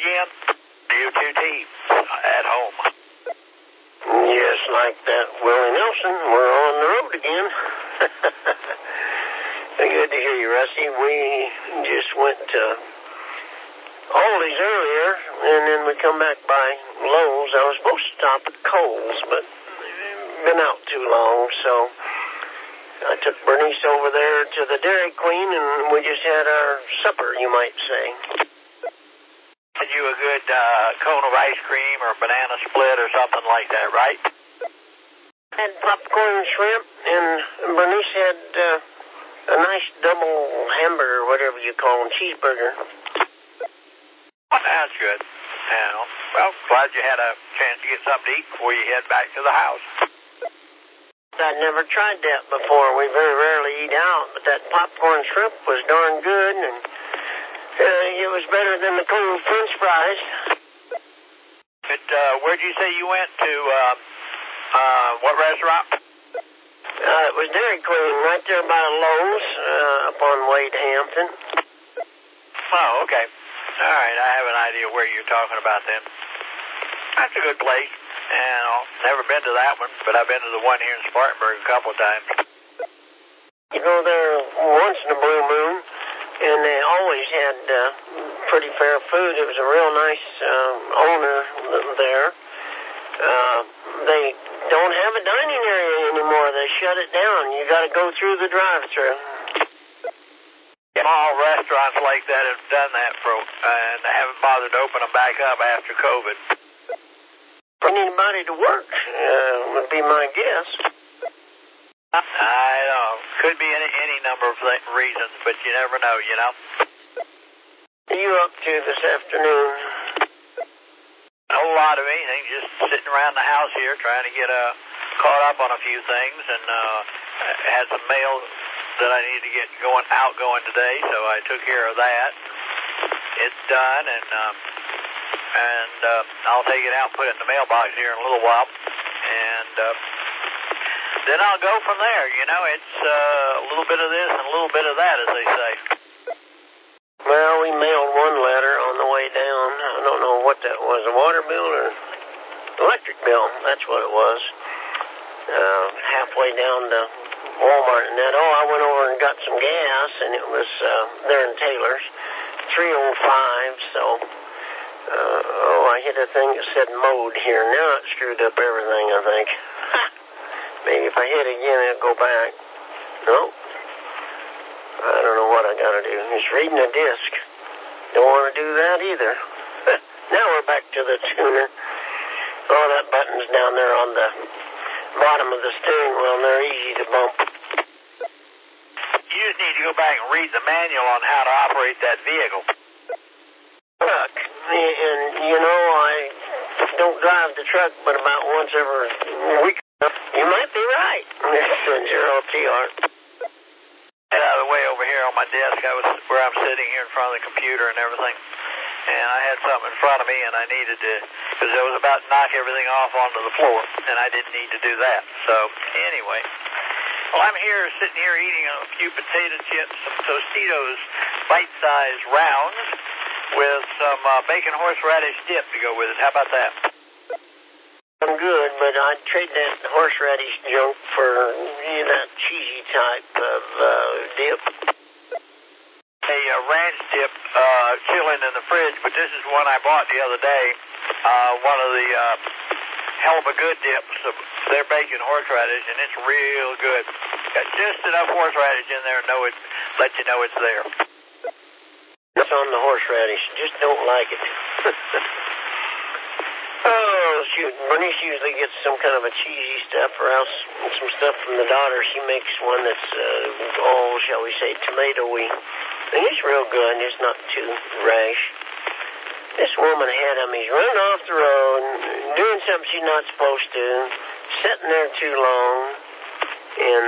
again? You two teams at home. Yes, like that Willie Nelson, we're on the road again. Good to hear you, Rusty. We just went to Aldi's earlier, and then we come back by Lowe's. I was supposed to stop at Kohl's, but been out too long, so I took Bernice over there to the Dairy Queen, and we just had our supper, you might say. Had you a good cone of ice cream or banana split or something like that, right? Had popcorn and shrimp, and Bernice had a nice double hamburger, whatever you call them, cheeseburger. Well, that's good. Well, glad you had a chance to get something to eat before you head back to the house. I'd never tried that before. We very rarely eat out, but that popcorn shrimp was darn good, and it was better than the cold French fries. But where'd you say you went to? What restaurant? It was Dairy Queen, right there by Lowe's, up on Wade Hampton. Oh, okay. All right, I have an idea where you're talking about then. That's a good place. Never been to that one, but I've been to the one here in Spartanburg a couple of times. You go there once in a blue moon, and they always had pretty fair food. It was a real nice owner there. They don't have a dining area anymore. They shut it down. You got to go through the drive-thru. Small restaurants like that have done that and they haven't bothered to open them back up after COVID. Anybody to work would be my guess. I know. Could be any number of reasons, but you never know, you know. What are you up to this afternoon? A whole lot of anything, just sitting around the house here trying to get caught up on a few things, and had some mail that I need to get outgoing today, so I took care of that. It's done, and I'll take it out and put it in the mailbox here in a little while, and then I'll go from there. You know, it's a little bit of this and a little bit of that, as they say. Well, we mailed one letter on the way down. I don't know what that was, a water bill or electric bill. That's what it was. Halfway down to Walmart and that. I went over and got some gas, and it was there in Taylor's, 305. So, I hit a thing that said mode here. Now it screwed up everything, I think. Maybe if I hit again, it'll go back. No. I don't know what I gotta do. It's reading a disc. Don't want to do that either. Now we're back to the tuner. That button's down there on the bottom of the steering wheel, and they're easy to bump. You just need to go back and read the manual on how to operate that vehicle. Truck. And, you know, I don't drive the truck but about once every week. You might be right, Mr. TR. Get out of the way over here on my desk. I was where I'm sitting here in front of the computer and everything. And I had something in front of me, and I needed to, because I was about to knock everything off onto the floor, and I didn't need to do that. So, anyway, well, I'm here, sitting here eating a few potato chips, some Tostitos bite-sized rounds with some bacon horseradish dip to go with it. How about that? I'm good, but I'd trade that horseradish junk for that cheesy type of dip. A ranch dip chilling in the fridge, but this is one I bought the other day. One of the hell of a good dips of their bacon horseradish, and it's real good. Got just enough horseradish in there to let you know it's there. It's on the horseradish. Just don't like it. Oh, shoot. Bernice usually gets some kind of a cheesy stuff or else some stuff from the daughter. She makes one that's, shall we say, tomato-y. And it's real good. It's not too rash. This woman had him. He's running off the road, doing something she's not supposed to, sitting there too long, and,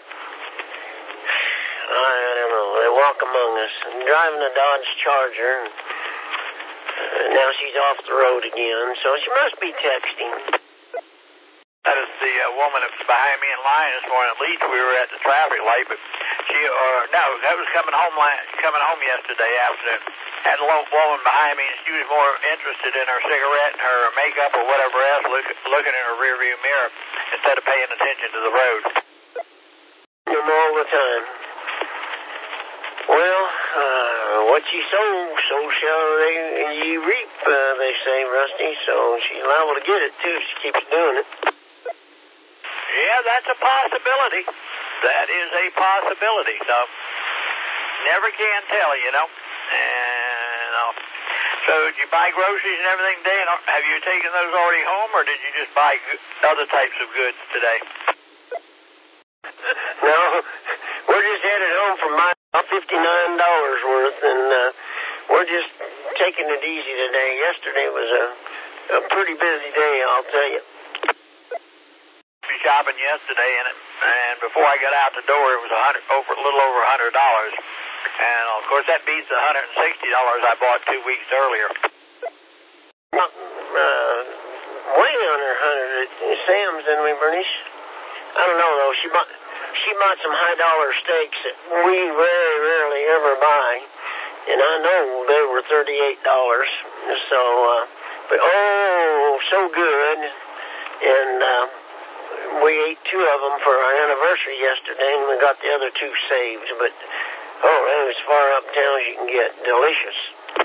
I don't know. They walk among us. I'm driving a Dodge Charger, and now she's off the road again, so she must be texting. That is the woman that was behind me in line this morning. At least we were at the traffic light, but that was coming home yesterday afternoon. had a woman behind me, and she was more interested in her cigarette and her makeup or whatever else, looking in her rearview mirror instead of paying attention to the road. Them all the time. Well, what you sow, so shall ye reap, they say, Rusty. So she's liable to get it, too, if she keeps doing it. Yeah, that's a possibility. That is a possibility. So, never can tell, you know. And, so, did you buy groceries and everything today? And have you taken those already home, or did you just buy other types of goods today? No, we're just headed home from my $59 worth, and we're just taking it easy today. Yesterday was a pretty busy day, I'll tell you. Shopping yesterday, and before I got out the door, it was a little over $100, and of course that beats the $160 I bought 2 weeks earlier. Way under 100 at Sam's, didn't we, Bernice? I don't know though. She bought some high dollar steaks that we very rarely ever buy, and I know they were $38. So, but so good, and we ate 2 of them for our anniversary yesterday, and we got the other 2 saved. But they was as far uptown as you can get. Delicious.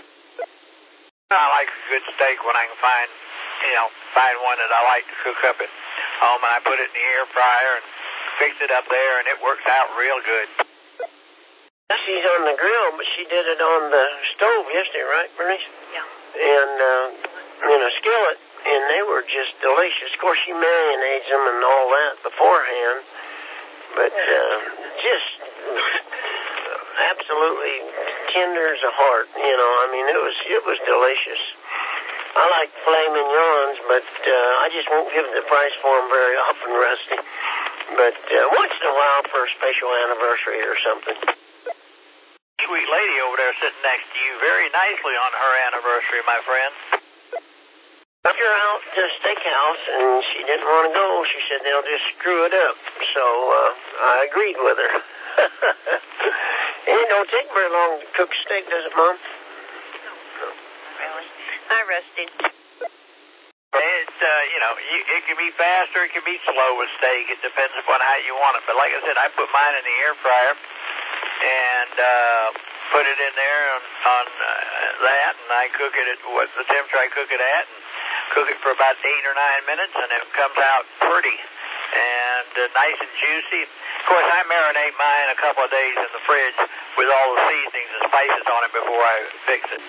I like a good steak when I can find one that I like to cook up at home, and I put it in the air fryer and fix it up there, and it works out real good. She's on the grill, but she did it on the stove yesterday, right, Bernice? Yeah. And in a skillet, and they were just delicious. Of course, she mayonnaised them and all that beforehand, but just absolutely tender as a heart. I mean, it was delicious. I like filet mignons, but I just won't give the price for them very often, Rusty. But once in a while for a special anniversary or something. Sweet lady over there sitting next to you very nicely on her anniversary, my friend. Took her out to a steakhouse, and she didn't want to go. She said they'll just screw it up. So I agreed with her. And it don't take very long to cook steak, does it, Mom? No, really. Hi, Rusty. It's, it can be fast or it can be slow with steak. It depends upon how you want it. But like I said, I put mine in the air fryer and put it in there on that, and I cook it at what the temperature I cook it at, and cook it for about 8 or 9 minutes, and it comes out pretty and nice and juicy. Of course, I marinate mine a couple of days in the fridge with all the seasonings and spices on it before I fix it,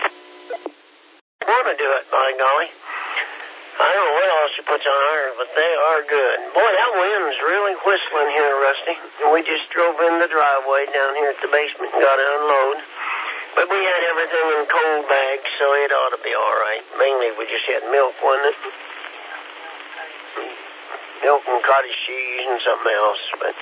I want to do it, by golly. I don't know what else she puts on ours, but they are good. Boy, that wind's really whistling here, Rusty. We just drove in the driveway down here at the basement and got to unload. But we had everything in cold bags, so it ought to be all right. Mainly we just had milk, wasn't it? Milk and cottage cheese and something else, but...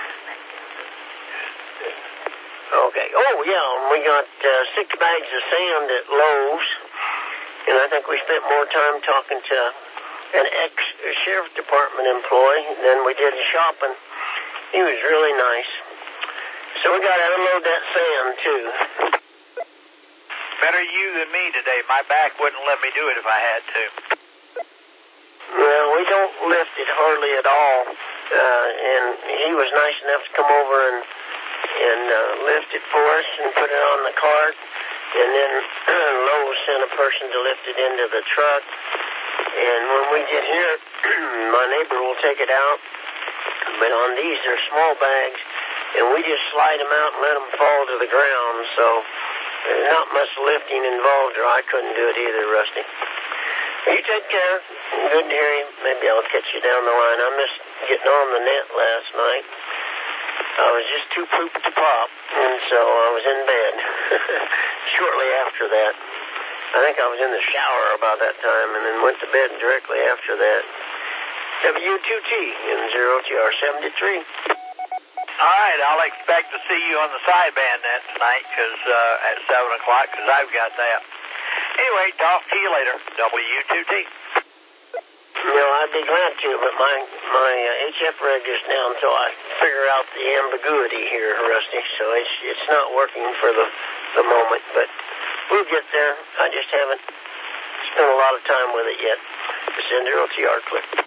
Okay. Oh, yeah, we got 6 bags of sand at Lowe's. And I think we spent more time talking to an ex-sheriff department employee than we did shopping. He was really nice. So we got to unload that sand, too. Better you than me today. My back wouldn't let me do it if I had to. Well, we don't lift it hardly at all. And he was nice enough to come over and lift it for us and put it on the cart. And then Lowe's sent a person to lift it into the truck. And when we get here, my neighbor will take it out. But on these, they're small bags, and we just slide them out and let them fall to the ground. So there's not much lifting involved, or I couldn't do it either, Rusty. You take care. Good to hear you. Maybe I'll catch you down the line. I missed getting on the net last night. I was just too pooped to pop, and so I was in bed. Shortly after that, I think I was in the shower about that time, and then went to bed directly after that. W2T in 0TR73. All right, I'll expect to see you on the sideband net tonight at 7 o'clock, because I've got that. Anyway, talk to you later. W2T. I'd be glad to, but my HF reg is down until I figure out the ambiguity here, Rusty. So it's not working for the moment, but we'll get there. I just haven't spent a lot of time with it yet. This is Realty Art Clip.